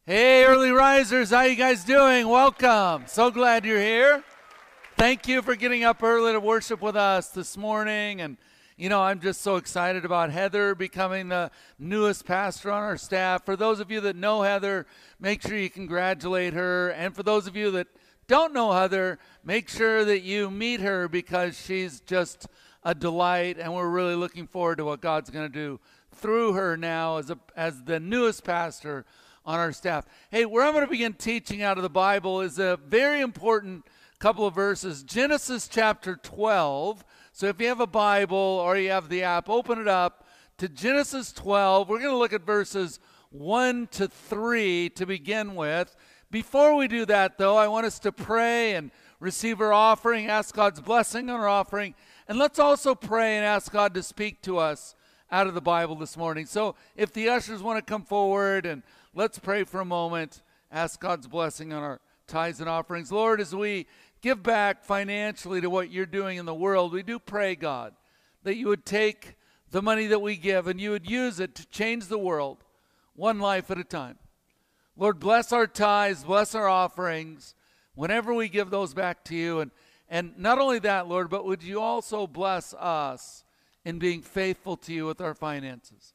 Hey, early risers, how you guys doing? Welcome. So glad you're here. Thank you for getting up early to worship with us this morning. And, I'm just so excited about Heather becoming the newest pastor on our staff. For those of you that know Heather, make sure you congratulate her. And for those of you that don't know Heather, make sure that you meet her because she's just a delight. And we're really looking forward to what God's going to do through her now as the newest pastor on our staff. Hey, where I'm going to begin teaching out of the Bible is a very important couple of verses. Genesis chapter 12. So if you have a Bible or you have the app, open it up to Genesis 12. We're going to look at verses 1 to 3 to begin with. Before we do that, though, I want us to pray and receive our offering, ask God's blessing on our offering. And let's also pray and ask God to speak to us out of the Bible this morning. So if the ushers want to come forward, and let's pray for a moment, ask God's blessing on our tithes and offerings. Lord, as we give back financially to what you're doing in the world, we do pray, God, that you would take the money that we give and you would use it to change the world one life at a time. Lord, bless our tithes, bless our offerings whenever we give those back to you. And not only that, Lord, but would you also bless us in being faithful to you with our finances.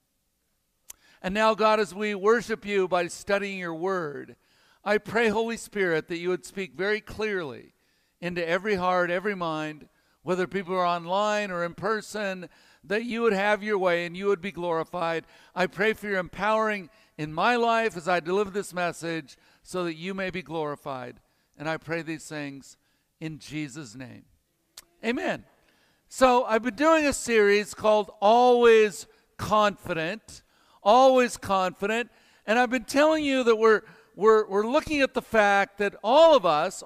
And now, God, as we worship you by studying your word, I pray, Holy Spirit, that you would speak very clearly into every heart, every mind, whether people are online or in person, that you would have your way and you would be glorified. I pray for your empowering in my life as I deliver this message so that you may be glorified. And I pray these things in Jesus' name. Amen. So I've been doing a series called Always Confident. Always confident. And I've been telling you that we're looking at the fact that all of us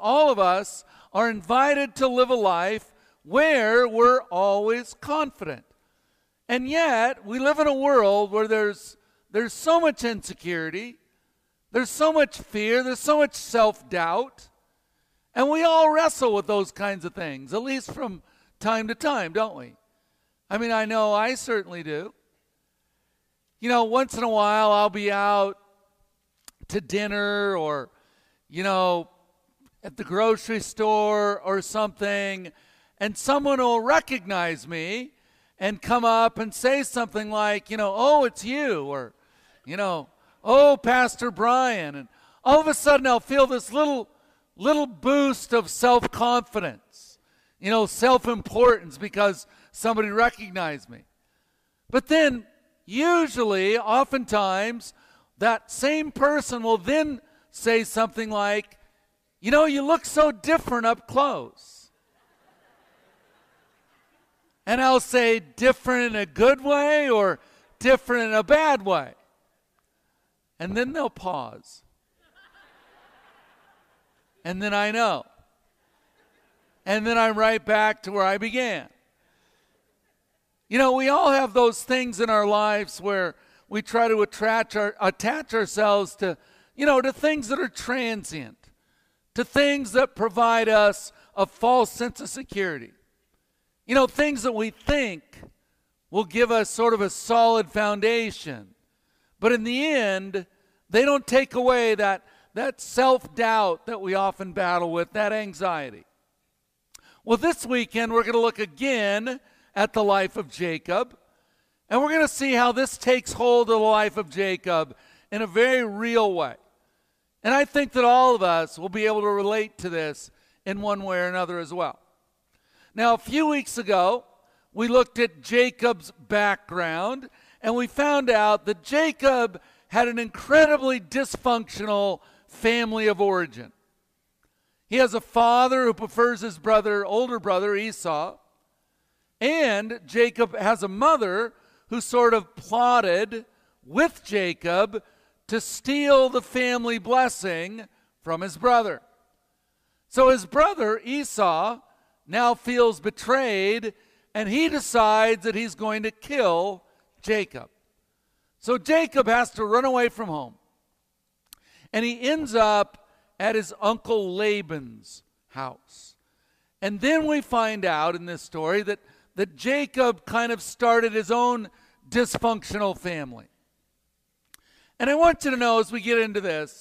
are invited to live a life where we're always confident. And yet, we live in a world where there's so much insecurity, there's so much fear, there's so much self-doubt, and we all wrestle with those kinds of things, at least from time to time, don't we? I mean, I know I certainly do. Once in a while I'll be out to dinner or, at the grocery store or something, and someone will recognize me and come up and say something like, oh, it's you, or, oh, Pastor Brian. And all of a sudden I'll feel this little boost of self-confidence, self-importance because somebody recognized me. But then usually, oftentimes, that same person will then say something like, you look so different up close. And I'll say, different in a good way or different in a bad way? And then they'll pause. And then I know. And then I'm right back to where I began. We all have those things in our lives where we try to attach ourselves to, to things that are transient, to things that provide us a false sense of security. Things that we think will give us sort of a solid foundation. But in the end, they don't take away that self-doubt that we often battle with, that anxiety. Well, this weekend, we're going to look again at the life of Jacob. And we're going to see how this takes hold of the life of Jacob in a very real way. And I think that all of us will be able to relate to this in one way or another as well. Now, a few weeks ago, we looked at Jacob's background, and we found out that Jacob had an incredibly dysfunctional family of origin. He has a father who prefers his older brother Esau, and Jacob has a mother who sort of plotted with Jacob to steal the family blessing from his brother. So his brother Esau now feels betrayed, and he decides that he's going to kill Jacob. So Jacob has to run away from home. And he ends up at his uncle Laban's house. And then we find out in this story that Jacob kind of started his own dysfunctional family. And I want you to know as we get into this,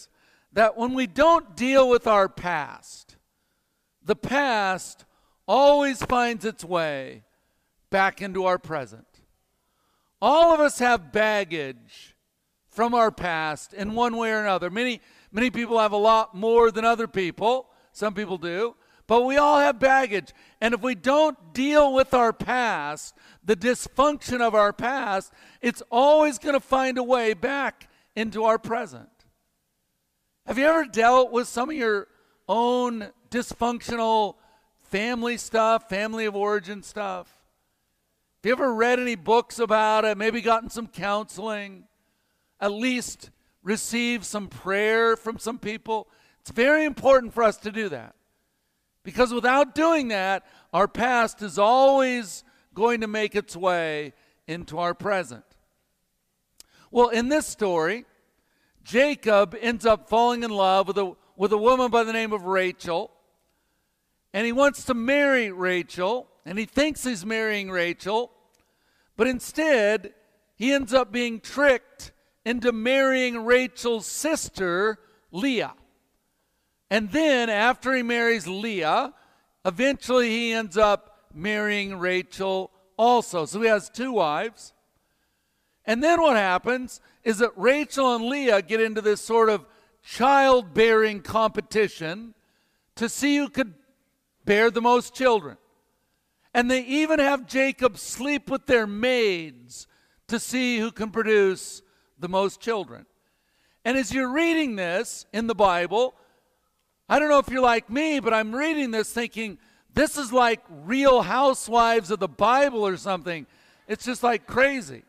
that when we don't deal with our past, the past always finds its way back into our present. All of us have baggage from our past in one way or another. Many people have a lot more than other people. Some people do. But we all have baggage. And if we don't deal with our past, the dysfunction of our past, it's always going to find a way back into our present. Have you ever dealt with some of your own dysfunctional family stuff, family of origin stuff? Have you ever read any books about it, maybe gotten some counseling, at least received some prayer from some people? It's very important for us to do that. Because without doing that, our past is always going to make its way into our present. Well, in this story, Jacob ends up falling in love with a woman by the name of Rachel. And he wants to marry Rachel, and he thinks he's marrying Rachel, but instead, he ends up being tricked into marrying Rachel's sister, Leah. And then, after he marries Leah, eventually he ends up marrying Rachel also. So he has two wives. And then what happens is that Rachel and Leah get into this sort of childbearing competition to see who could bear the most children. And they even have Jacob sleep with their maids to see who can produce the most children. And as you're reading this in the Bible, I don't know if you're like me, but I'm reading this thinking, this is like Real Housewives of the Bible or something. It's just like crazy.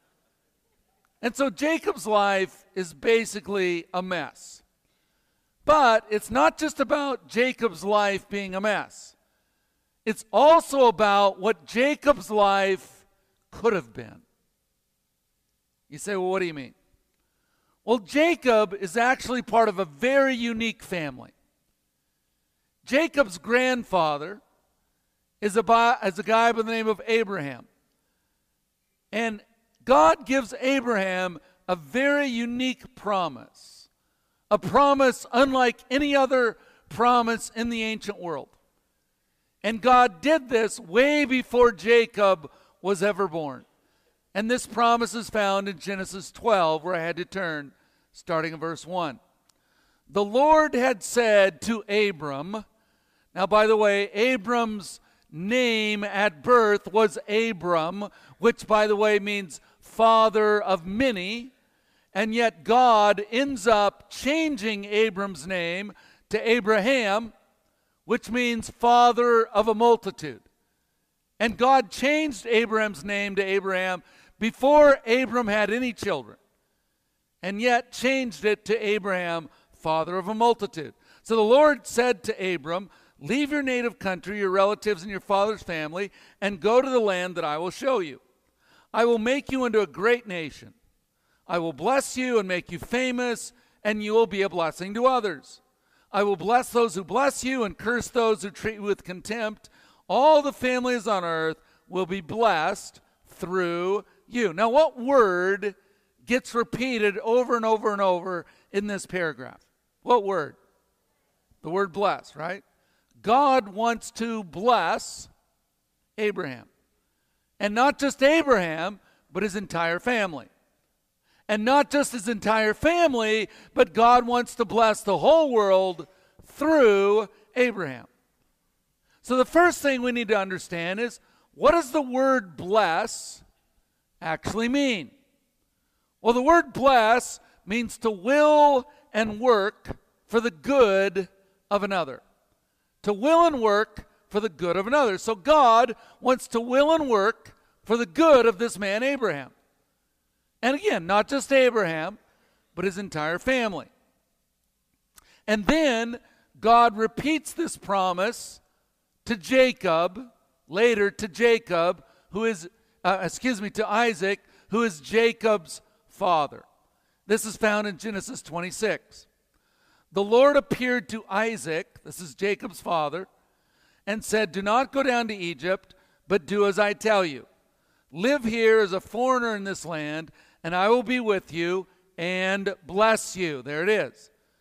And so Jacob's life is basically a mess. But it's not just about Jacob's life being a mess. It's also about what Jacob's life could have been. You say, well, what do you mean? Well, Jacob is actually part of a very unique family. Jacob's grandfather is a guy by the name of Abraham. And God gives Abraham a very unique promise. A promise unlike any other promise in the ancient world. And God did this way before Jacob was ever born. And this promise is found in Genesis 12, where I had to turn, starting in verse 1. The Lord had said to Abram, now by the way, Abram's name at birth was Abram, which by the way means father of many, and yet God ends up changing Abram's name to Abraham, which means father of a multitude. And God changed Abraham's name to Abraham before Abram had any children, and yet changed it to Abraham, father of a multitude. So the Lord said to Abram, leave your native country, your relatives, and your father's family, and go to the land that I will show you. I will make you into a great nation. I will bless you and make you famous, and you will be a blessing to others. I will bless those who bless you and curse those who treat you with contempt. All the families on earth will be blessed through you. Now, what word gets repeated over and over and over in this paragraph? What word? The word bless, right? God wants to bless Abraham. And not just Abraham, but his entire family. And not just his entire family, but God wants to bless the whole world through Abraham. So the first thing we need to understand is, what does the word bless actually mean? Well, the word bless means to will and work for the good of another. To will and work for the good of another. So God wants to will and work for the good of this man Abraham. And again, not just Abraham, but his entire family. And then God repeats this promise to Jacob, later to Jacob, who is, to Isaac, who is Jacob's father. This is found in Genesis 26. The Lord appeared to Isaac, this is Jacob's father, and said, do not go down to Egypt, but do as I tell you. Live here as a foreigner in this land, and I will be with you and bless you. There it is.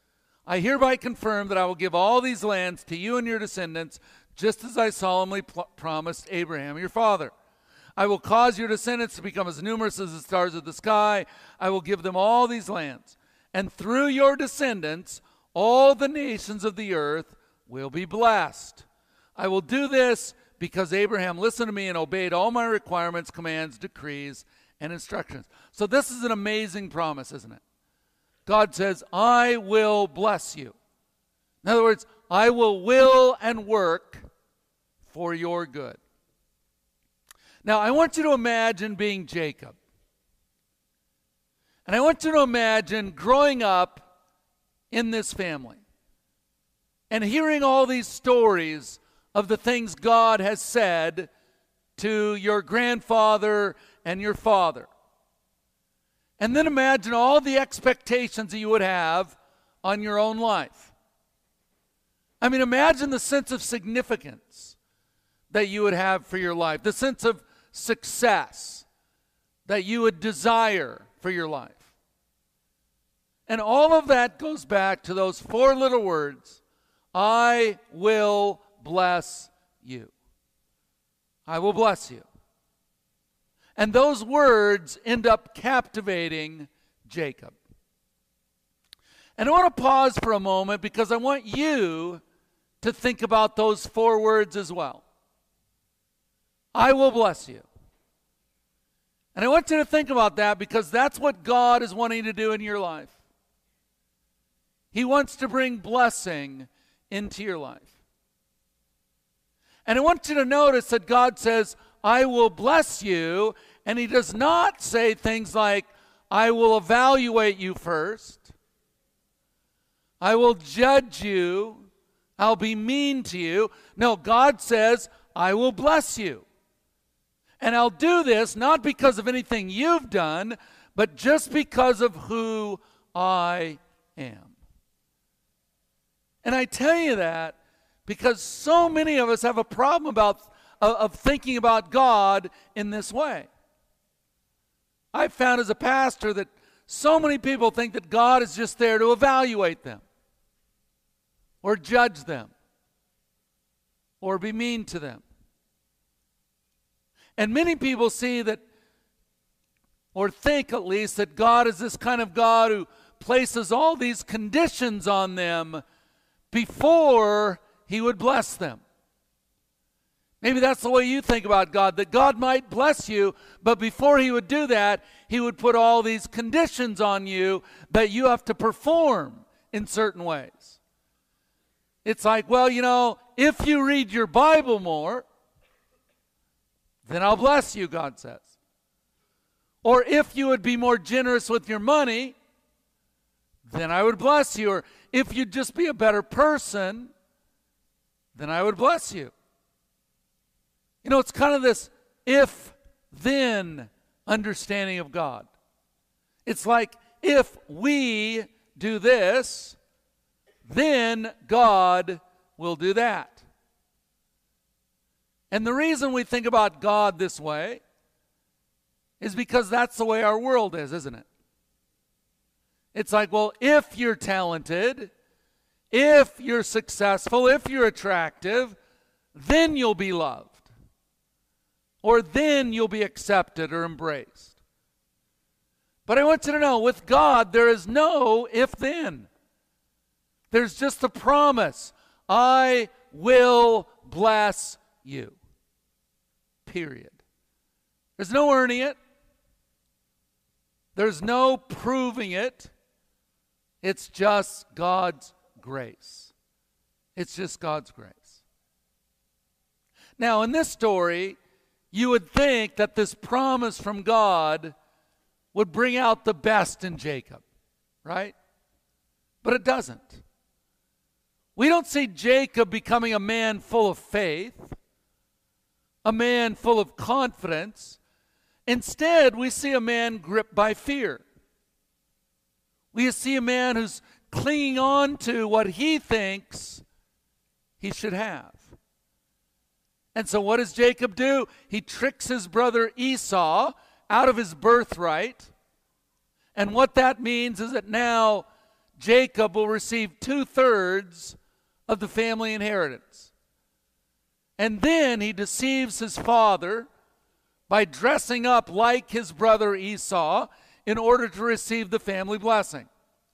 I hereby confirm that I will give all these lands to you and your descendants, just as I solemnly promised Abraham, your father. I will cause your descendants to become as numerous as the stars of the sky. I will give them all these lands. And through your descendants, all the nations of the earth will be blessed. I will do this because Abraham listened to me and obeyed all my requirements, commands, decrees, and instructions. So this is an amazing promise, isn't it? God says, I will bless you. In other words, I will and work for your good. Now, I want you to imagine being Jacob. And I want you to imagine growing up in this family and hearing all these stories of the things God has said to your grandfather and your father. And then imagine all the expectations that you would have on your own life. I mean, imagine the sense of significance that you would have for your life, the sense of success that you would desire for your life. And all of that goes back to those four little words, I will bless you. I will bless you. And those words end up captivating Jacob. And I want to pause for a moment because I want you to think about those four words as well. I will bless you. And I want you to think about that because that's what God is wanting to do in your life. He wants to bring blessing into your life. And I want you to notice that God says, I will bless you, and he does not say things like, I will evaluate you first. I will judge you. I'll be mean to you. No, God says, I will bless you. And I'll do this not because of anything you've done, but just because of who I am. And I tell you that because so many of us have a problem of thinking about God in this way. I've found as a pastor that so many people think that God is just there to evaluate them or judge them or be mean to them. And many people see that, or think at least, that God is this kind of God who places all these conditions on them before he would bless them. Maybe that's the way you think about God, that God might bless you, but before he would do that, he would put all these conditions on you that you have to perform in certain ways. It's like, well, if you read your Bible more, then I'll bless you, God says. Or if you would be more generous with your money, then I would bless you. Or if you'd just be a better person, then I would bless you. It's kind of this if-then understanding of God. It's like, if we do this, then God will do that. And the reason we think about God this way is because that's the way our world is, isn't it? It's like, well, if you're talented, if you're successful, if you're attractive, then you'll be loved. Or then you'll be accepted or embraced. But I want you to know, with God, there is no if-then. There's just a promise. I will bless you. Period. There's no earning it. There's no proving it. It's just God's grace. It's just God's grace. Now, in this story, you would think that this promise from God would bring out the best in Jacob, right? But it doesn't. We don't see Jacob becoming a man full of faith, a man full of confidence. Instead, we see a man gripped by fear. We see a man who's clinging on to what he thinks he should have. And so what does Jacob do? He tricks his brother Esau out of his birthright. And what that means is that now Jacob will receive 2/3 of the family inheritance. And then he deceives his father by dressing up like his brother Esau in order to receive the family blessing.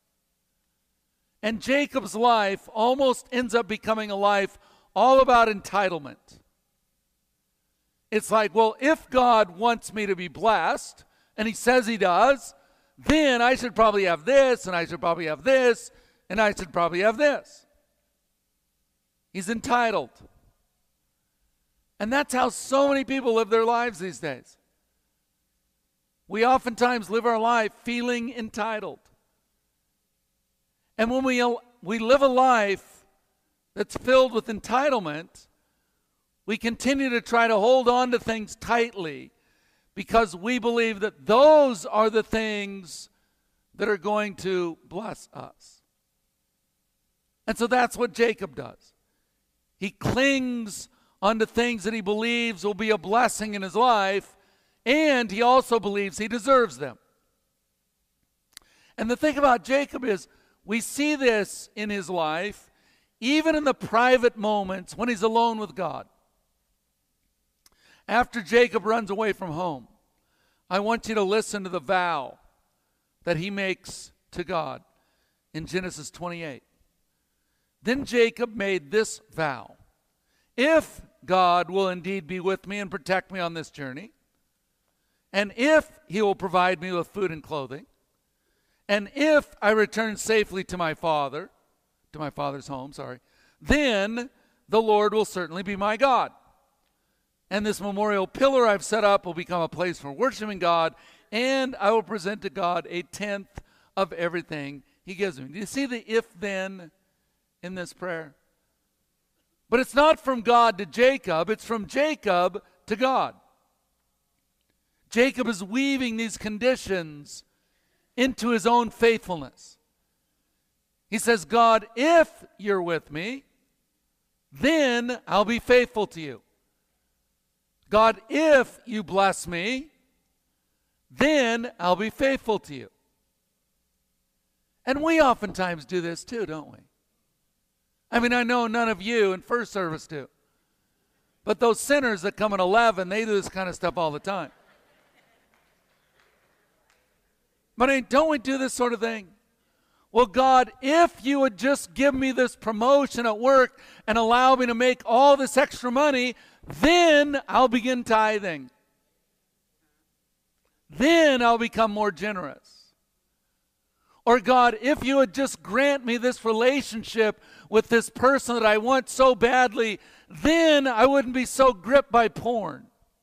And Jacob's life almost ends up becoming a life all about entitlement. It's like, well, if God wants me to be blessed, and he says he does, then I should probably have this, and I should probably have this, and I should probably have this. He's entitled. And that's how so many people live their lives these days. We oftentimes live our life feeling entitled. And when we live a life that's filled with entitlement, we continue to try to hold on to things tightly because we believe that those are the things that are going to bless us. And so that's what Jacob does. He clings onto things that he believes will be a blessing in his life, and he also believes he deserves them. And the thing about Jacob is, we see this in his life, even in the private moments when he's alone with God. After Jacob runs away from home, I want you to listen to the vow that he makes to God in Genesis 28. Then Jacob made this vow: if God will indeed be with me and protect me on this journey, and if he will provide me with food and clothing, and if I return safely to my father's home, then the Lord will certainly be my God. And this memorial pillar I've set up will become a place for worshiping God, and I will present to God 1/10 of everything he gives me. Do you see the if-then in this prayer? But it's not from God to Jacob, it's from Jacob to God. Jacob is weaving these conditions into his own faithfulness. He says, God, if you're with me, then I'll be faithful to you. God, if you bless me, then I'll be faithful to you. And we oftentimes do this too, don't we? I mean, I know none of you in first service do. But those sinners that come at 11, they do this kind of stuff all the time. But don't we do this sort of thing? Well, God, if you would just give me this promotion at work and allow me to make all this extra money, then I'll begin tithing. Then I'll become more generous. Or God, if you would just grant me this relationship with this person that I want so badly, then I wouldn't be so gripped by porn.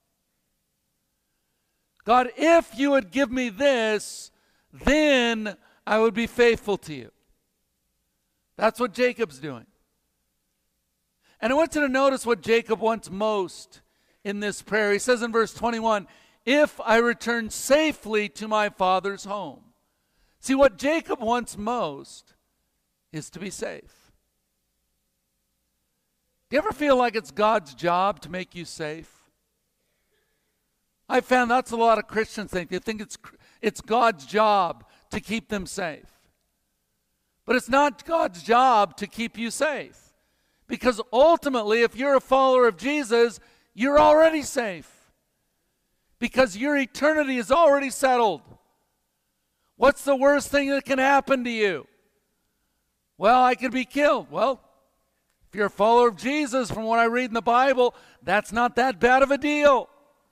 God, if you would give me this, then I would be faithful to you. That's what Jacob's doing. And I want you to notice what Jacob wants most in this prayer. He says in verse 21, if I return safely to my father's home. See, what Jacob wants most is to be safe. Do you ever feel like it's God's job to make you safe? I found that's a lot of Christians think. They think it's God's job to keep them safe. But it's not God's job to keep you safe. Because ultimately, if you're a follower of Jesus, you're already safe. Because your eternity is already settled. What's the worst thing that can happen to you? Well, I could be killed. Well, if you're a follower of Jesus, from what I read in the Bible, that's not that bad of a deal.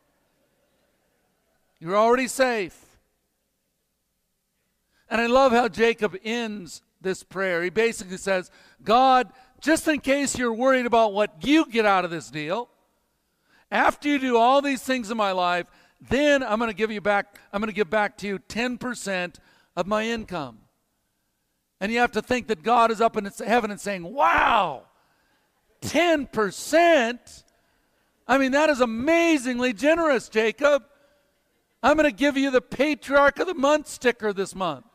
You're already safe. And I love how Jacob ends this prayer. He basically says, God, just in case you're worried about what you get out of this deal, after you do all these things in my life, then I'm going to give back to you 10% of my income. And you have to think that God is up in heaven and saying, wow, 10%? I mean, that is amazingly generous, Jacob. I'm going to give you the Patriarch of the Month sticker this month.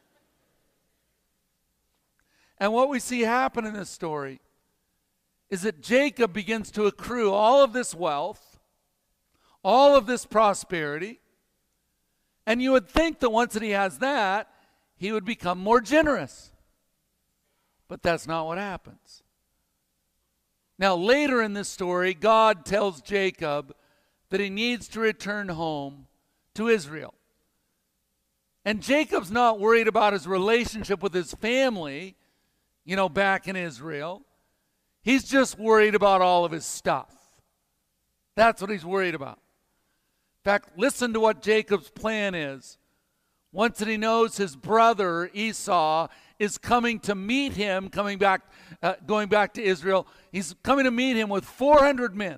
And what we see happen in this story is that Jacob begins to accrue all of this wealth, all of this prosperity, and you would think that once that he has that, he would become more generous. But that's not what happens. Now, later in this story, God tells Jacob that he needs to return home to Israel. And Jacob's not worried about his relationship with his family, back in Israel. He's just worried about all of his stuff. That's what he's worried about. In fact, listen to what Jacob's plan is. Once that he knows his brother Esau is coming to meet him, going back to Israel, he's coming to meet him with 400 men.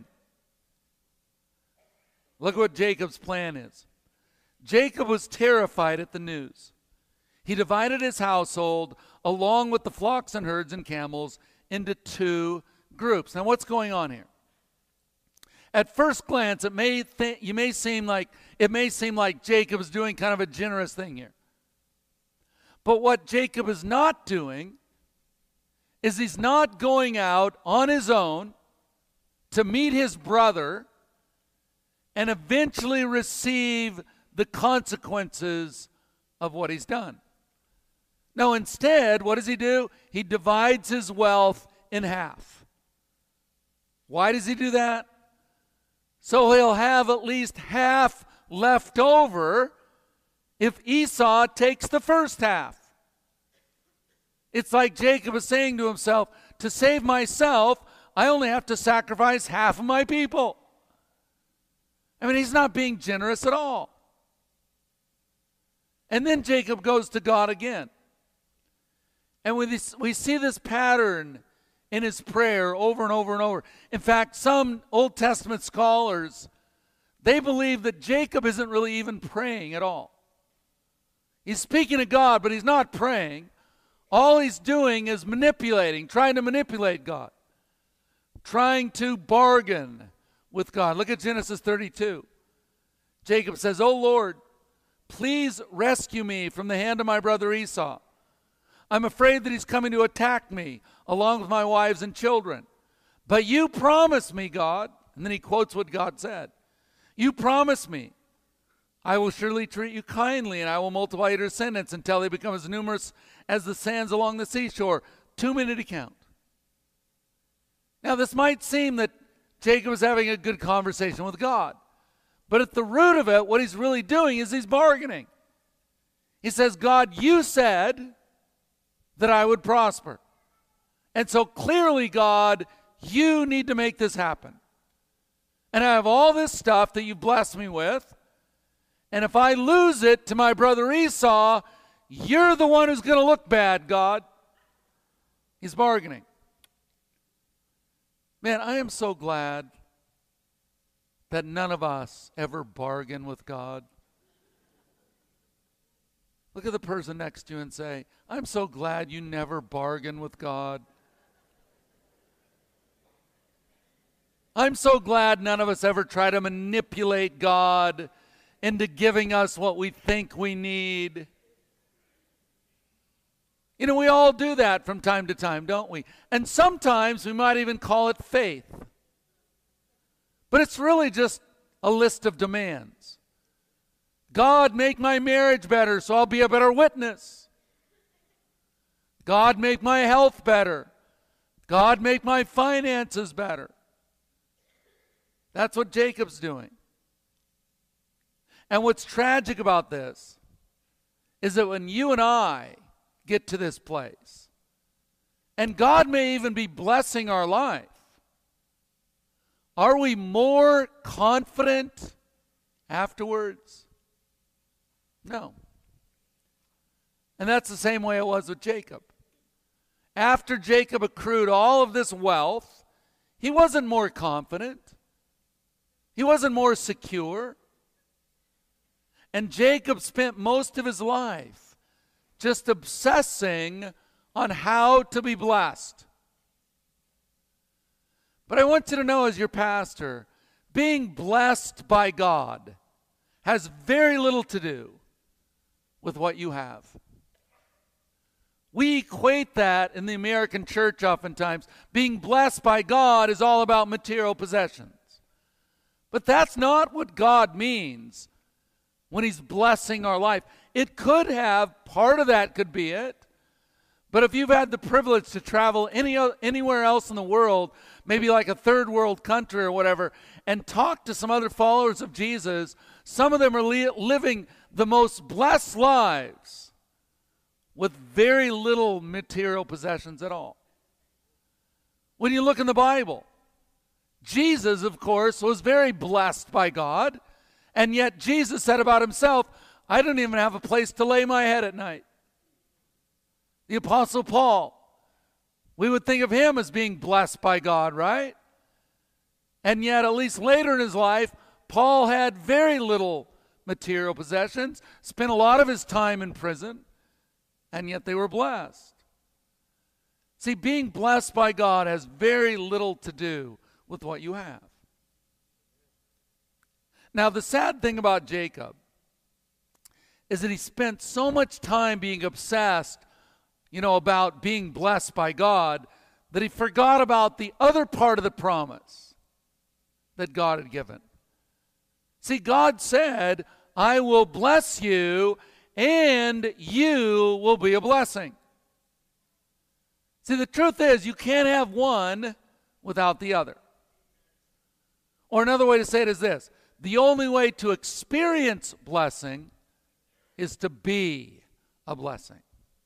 Look at what Jacob's plan is. Jacob was terrified at the news. He divided his household, along with the flocks and herds and camels, into 2 groups. Now, what's going on here? At first glance, it may seem like Jacob is doing kind of a generous thing here. But what Jacob is not doing is he's not going out on his own to meet his brother and eventually receive the consequences of what he's done. No, instead, what does he do? He divides his wealth in half. Why does he do that? So he'll have at least half left over if Esau takes the first half. It's like Jacob is saying to himself, to save myself, I only have to sacrifice half of my people. I mean, he's not being generous at all. And then Jacob goes to God again. And we see this pattern in his prayer over and over and over. In fact, some Old Testament scholars, they believe that Jacob isn't really even praying at all. He's speaking to God, but he's not praying. All he's doing is trying to manipulate God, trying to bargain with God. Look at Genesis 32. Jacob says, "O Lord, please rescue me from the hand of my brother Esau. I'm afraid that he's coming to attack me along with my wives and children. But you promised me, God," and then he quotes what God said. "You promised me, I will surely treat you kindly, and I will multiply your descendants until they become as numerous as the sands along the seashore, too many to count." Now, this might seem that Jacob is having a good conversation with God. But at the root of it, what he's really doing is he's bargaining. He says, "God, you said that I would prosper. And so clearly, God, you need to make this happen. And I have all this stuff that you blessed me with. And if I lose it to my brother Esau, you're the one who's going to look bad, God." He's bargaining. Man, I am so glad that none of us ever bargain with God. Look at the person next to you and say, "I'm so glad you never bargain with God." I'm so glad none of us ever try to manipulate God into giving us what we think we need. We all do that from time to time, don't we? And sometimes we might even call it faith. But it's really just a list of demands. God, make my marriage better so I'll be a better witness. God, make my health better. God, make my finances better. That's what Jacob's doing. And what's tragic about this is that when you and I get to this place, and God may even be blessing our life, are we more confident afterwards? No. And that's the same way it was with Jacob. After Jacob accrued all of this wealth, he wasn't more confident. He wasn't more secure. And Jacob spent most of his life just obsessing on how to be blessed. But I want you to know, as your pastor, being blessed by God has very little to do with what you have. We equate that in the American church oftentimes. Being blessed by God is all about material possessions. But that's not what God means when he's blessing our life. It could have, part of that could be it, But if you've had the privilege to travel anywhere else in the world, maybe like a third world country or whatever, and talk to some other followers of Jesus, some of them are living the most blessed lives with very little material possessions at all. When you look in the Bible, Jesus, of course, was very blessed by God, and yet Jesus said about himself, I don't even have a place to lay my head at night. The Apostle Paul, we would think of him as being blessed by God, right? And yet, at least later in his life, Paul had very little material possessions, spent a lot of his time in prison, and yet they were blessed. See, being blessed by God has very little to do with what you have. Now, the sad thing about Jacob is that he spent so much time being obsessed, about being blessed by God, that he forgot about the other part of the promise that God had given. See, God said, I will bless you and you will be a blessing. See, the truth is you can't have one without the other. Or another way to say it is this: the only way to experience blessing is to be a blessing.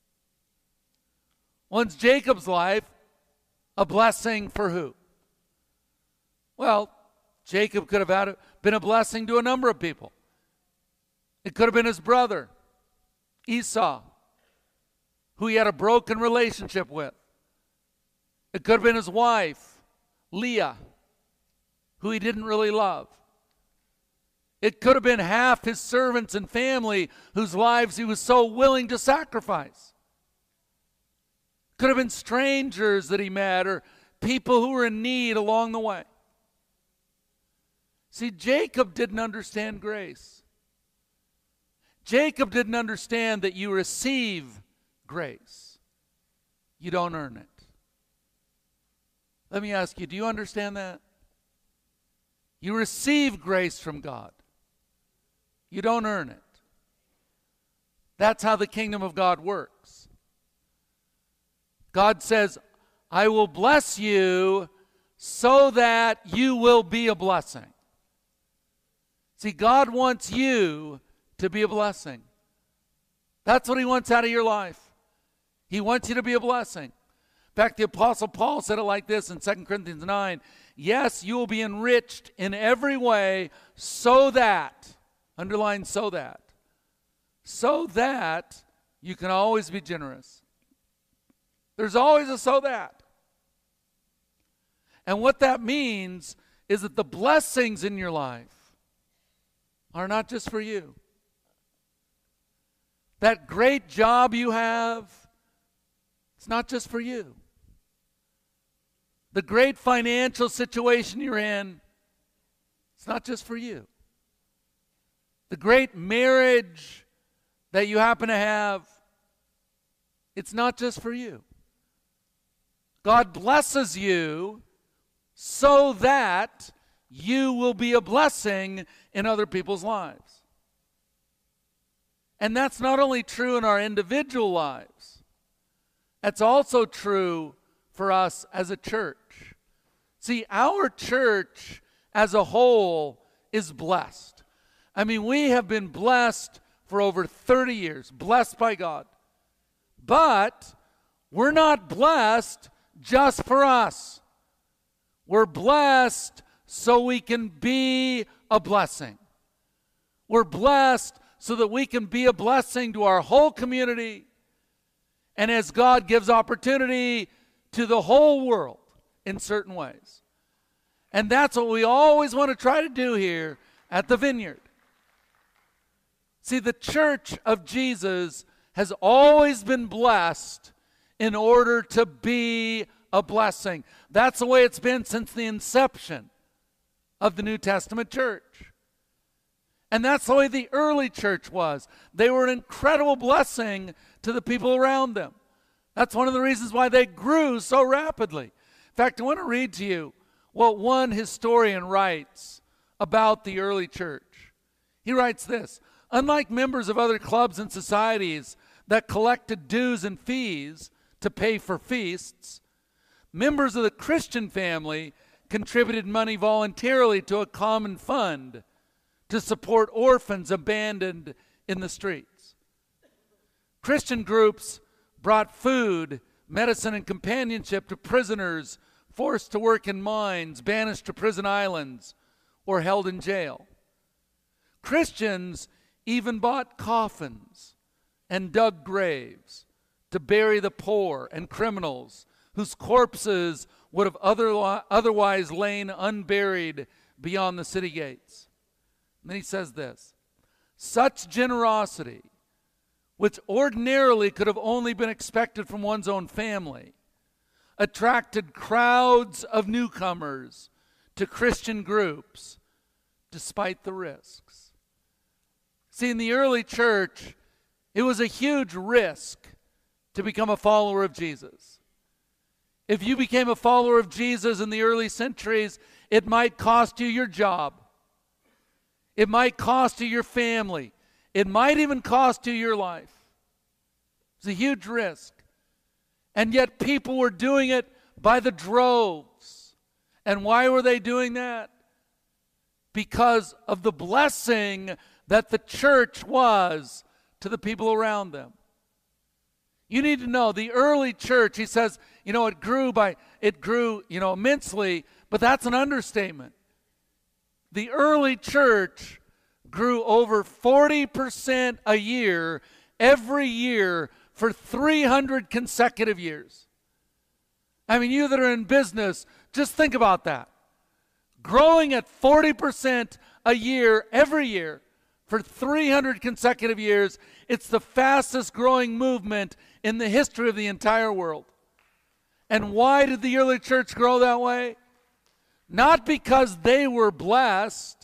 Once Jacob's life, a blessing for who? Well, Jacob could have been a blessing to a number of people. It could have been his brother, Esau, who he had a broken relationship with. It could have been his wife, Leah, who he didn't really love. It could have been half his servants and family whose lives he was so willing to sacrifice. Could have been strangers that he met or people who were in need along the way. See, Jacob didn't understand grace. Jacob didn't understand that you receive grace. You don't earn it. Let me ask you, do you understand that? You receive grace from God. You don't earn it. That's how the kingdom of God works. God says, I will bless you so that you will be a blessing. See, God wants you to be a blessing. That's what he wants out of your life. He wants you to be a blessing. In fact, the Apostle Paul said it like this in 2 Corinthians 9. Yes, you will be enriched in every way so that, underline so that you can always be generous. There's always a so that. And what that means is that the blessings in your life are not just for you. That great job you have, it's not just for you. The great financial situation you're in, it's not just for you. The great marriage that you happen to have, it's not just for you. God blesses you so that you will be a blessing in other people's lives. And that's not only true in our individual lives, that's also true for us as a church. See, our church as a whole is blessed. I mean, we have been blessed for over 30 years, blessed by God. But we're not blessed just for us. We're blessed so we can be a blessing. We're blessed so that we can be a blessing to our whole community, and as God gives opportunity to the whole world in certain ways. And that's what we always want to try to do here at the Vineyard. See, the church of Jesus has always been blessed in order to be a blessing. That's the way it's been since the inception of the New Testament church. And that's the way the early church was. They were an incredible blessing to the people around them. That's one of the reasons why they grew so rapidly. In fact, I want to read to you what one historian writes about the early church. He writes this: unlike members of other clubs and societies that collected dues and fees to pay for feasts, members of the Christian family contributed money voluntarily to a common fund to support orphans abandoned in the streets. Christian groups brought food, medicine, and companionship to prisoners forced to work in mines, banished to prison islands, or held in jail. Christians even bought coffins and dug graves to bury the poor and criminals whose corpses would have otherwise lain unburied beyond the city gates. And then he says this, such generosity, which ordinarily could have only been expected from one's own family, attracted crowds of newcomers to Christian groups despite the risks. See, in the early church, it was a huge risk to become a follower of Jesus. If you became a follower of Jesus in the early centuries, it might cost you your job. It might cost you your family. It might even cost you your life. It's a huge risk. And yet people were doing it by the droves. And why were they doing that? Because of the blessing that the church was to the people around them. You need to know the early church, he says, it grew immensely, but that's an understatement. The early church grew over 40% a year, every year, for 300 consecutive years. I mean, you that are in business, just think about that. Growing at 40% a year, every year, for 300 consecutive years, it's the fastest growing movement in the history of the entire world. And why did the early church grow that way? Not because they were blessed.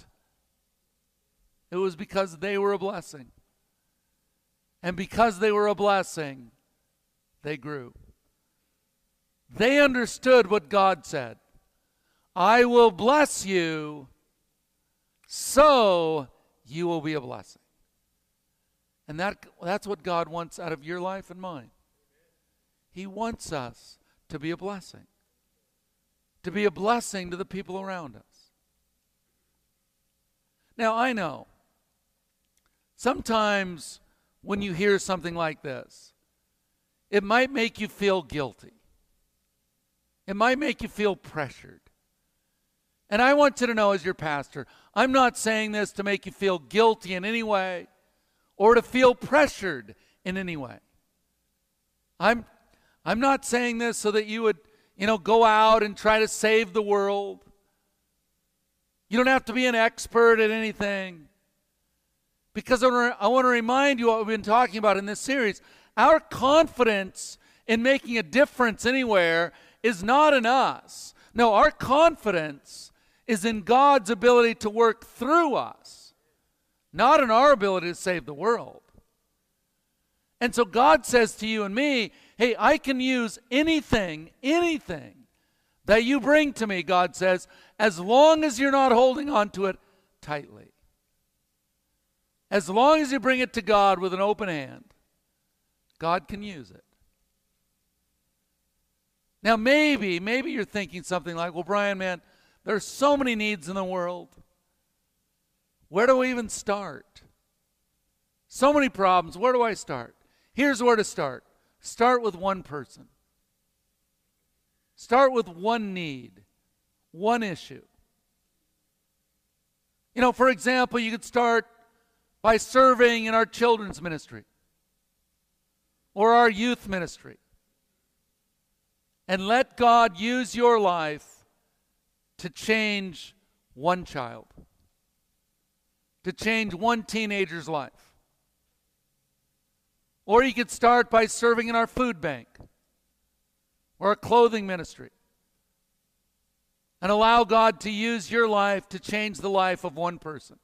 It was because they were a blessing. And because they were a blessing, they grew. They understood what God said. I will bless you, so you will be a blessing. And that's what God wants out of your life and mine. He wants us to be a blessing. To be a blessing to the people around us. Now, I know, sometimes when you hear something like this, it might make you feel guilty. It might make you feel pressured. And I want you to know as your pastor, I'm not saying this to make you feel guilty in any way or to feel pressured in any way. I'm not saying this so that you would, go out and try to save the world. You don't have to be an expert at anything. Because I want to remind you what we've been talking about in this series. Our confidence in making a difference anywhere is not in us. No, our confidence is in God's ability to work through us, not in our ability to save the world. And so God says to you and me, hey, I can use anything that you bring to me, God says, as long as you're not holding on to it tightly. As long as you bring it to God with an open hand, God can use it. Now maybe you're thinking something like, well, Brian, man, there's so many needs in the world. Where do we even start? So many problems. Where do I start? Here's where to start. Start with one person. Start with one need, one issue. For example, you could start by serving in our children's ministry or our youth ministry. And let God use your life to change one child, to change one teenager's life. Or you could start by serving in our food bank or our clothing ministry and allow God to use your life to change the life of one person.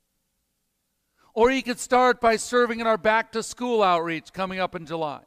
Or you could start by serving in our back to school outreach coming up in July.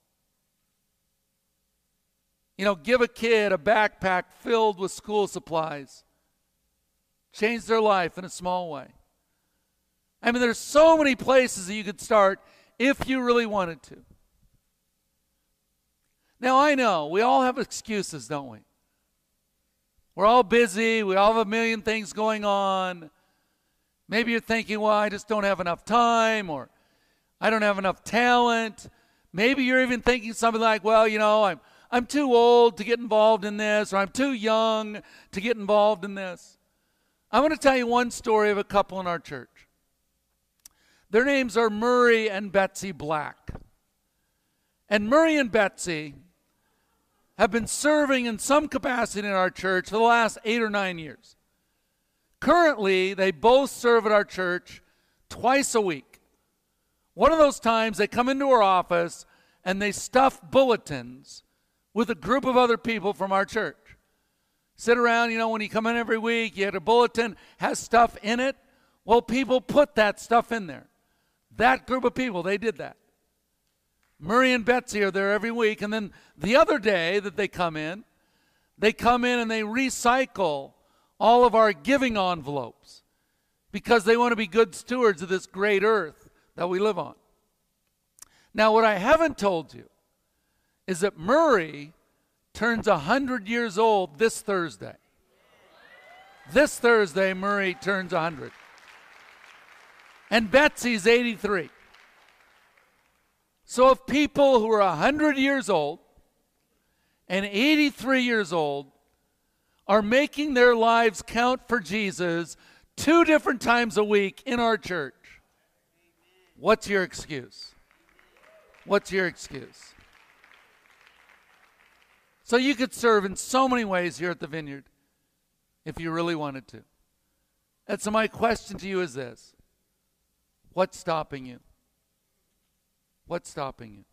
Give a kid a backpack filled with school supplies. Change their life in a small way. I mean, there's so many places that you could start if you really wanted to. Now, I know we all have excuses, don't we? We're all busy. We all have a million things going on. Maybe you're thinking, well, I just don't have enough time, or I don't have enough talent. Maybe you're even thinking something like, well, I'm too old to get involved in this, or I'm too young to get involved in this. I want to tell you one story of a couple in our church. Their names are Murray and Betsy Black. And Murray and Betsy have been serving in some capacity in our church for the last 8 or 9 years. Currently, they both serve at our church twice a week. One of those times, they come into our office and they stuff bulletins with a group of other people from our church. Sit around, when you come in every week, you had a bulletin, has stuff in it. Well, people put that stuff in there. That group of people, they did that. Murray and Betsy are there every week. And then the other day that they come in and they recycle all of our giving envelopes because they want to be good stewards of this great earth that we live on. Now, what I haven't told you is that Murray turns 100 years old this Thursday. This Thursday, Murray turns 100. And Betsy's 83. So if people who are 100 years old and 83 years old are making their lives count for Jesus 2 different times a week in our church, what's your excuse? What's your excuse? So you could serve in so many ways here at the Vineyard if you really wanted to. And so my question to you is this: what's stopping you? What's stopping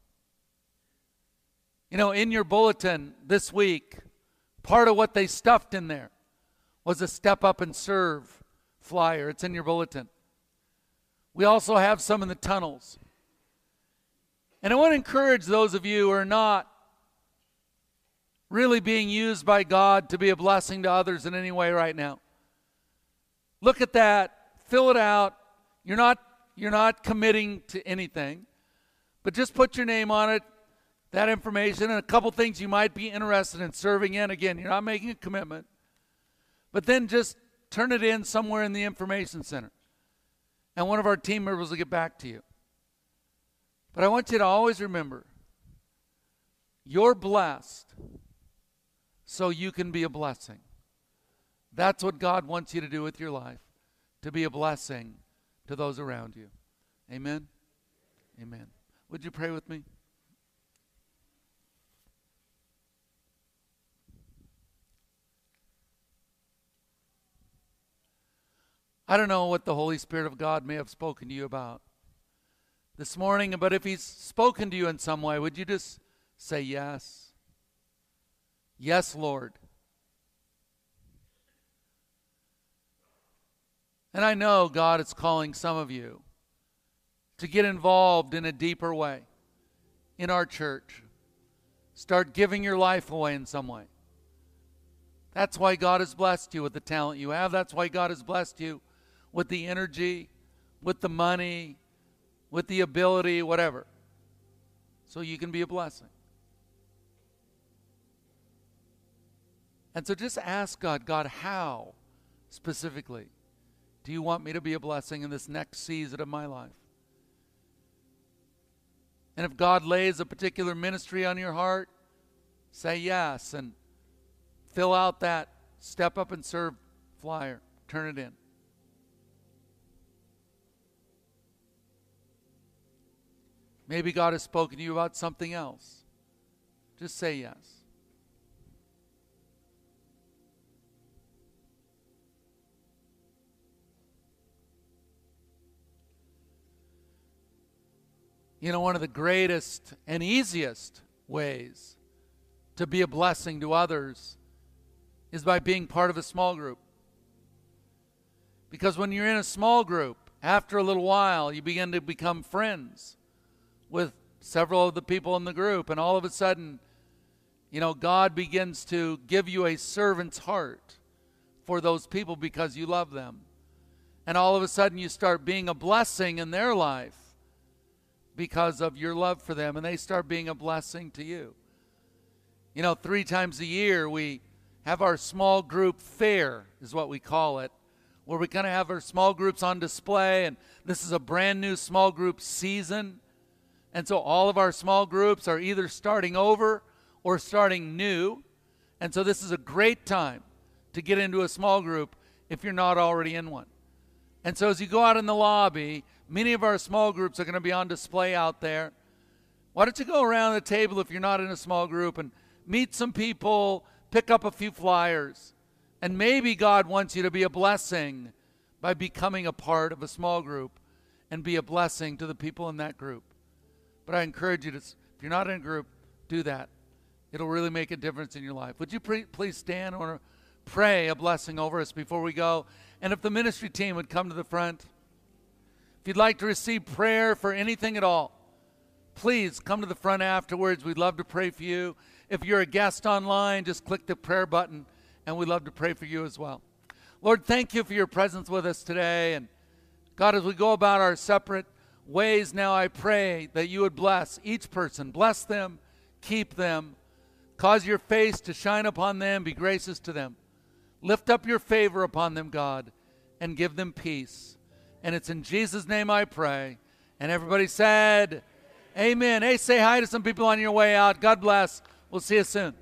you? In your bulletin this week, part of what they stuffed in there was a Step Up and Serve flyer. It's in your bulletin. We also have some in the tunnels. And I want to encourage those of you who are not really being used by God to be a blessing to others in any way right now. Look at that, fill it out. You're not committing to anything, but just put your name on it, that information, and a couple things you might be interested in serving in. Again, you're not making a commitment, but then just turn it in somewhere in the information center, and one of our team members will get back to you. But I want you to always remember, you're blessed so you can be a blessing. That's what God wants you to do with your life, to be a blessing to those around you. Amen? Amen. Would you pray with me? I don't know what the Holy Spirit of God may have spoken to you about this morning, but if He's spoken to you in some way, would you just say yes? Yes, Lord. And I know God is calling some of you to get involved in a deeper way in our church. Start giving your life away in some way. That's why God has blessed you with the talent you have. That's why God has blessed you with the energy, with the money, with the ability, whatever. So you can be a blessing. And so just ask God, how specifically do you want me to be a blessing in this next season of my life? And if God lays a particular ministry on your heart, say yes and fill out that Step Up and Serve flyer. Turn it in. Maybe God has spoken to you about something else. Just say yes. One of the greatest and easiest ways to be a blessing to others is by being part of a small group. Because when you're in a small group, after a little while, you begin to become friends with several of the people in the group. And all of a sudden, God begins to give you a servant's heart for those people because you love them. And all of a sudden, you start being a blessing in their life because of your love for them, and they start being a blessing to you. You know, 3 times a year we have our small group fair, is what we call it, where we kind of have our small groups on display, and this is a brand new small group season. And so all of our small groups are either starting over or starting new. And so this is a great time to get into a small group if you're not already in one. And so as you go out in the lobby, many of our small groups are going to be on display out there. Why don't you go around the table if you're not in a small group and meet some people, pick up a few flyers, and maybe God wants you to be a blessing by becoming a part of a small group and be a blessing to the people in that group. But I encourage you to, if you're not in a group, do that. It'll really make a difference in your life. Would you please stand? I want to pray a blessing over us before we go. And if the ministry team would come to the front. If you'd like to receive prayer for anything at all, please come to the front afterwards. We'd love to pray for you. If you're a guest online, just click the prayer button, and we'd love to pray for you as well. Lord, thank you for your presence with us today. And God, as we go about our separate ways now, I pray that you would bless each person. Bless them, keep them, cause your face to shine upon them, be gracious to them. Lift up your favor upon them, God, and give them peace. And it's in Jesus' name I pray. And everybody said, amen. Hey, say hi to some people on your way out. God bless. We'll see you soon.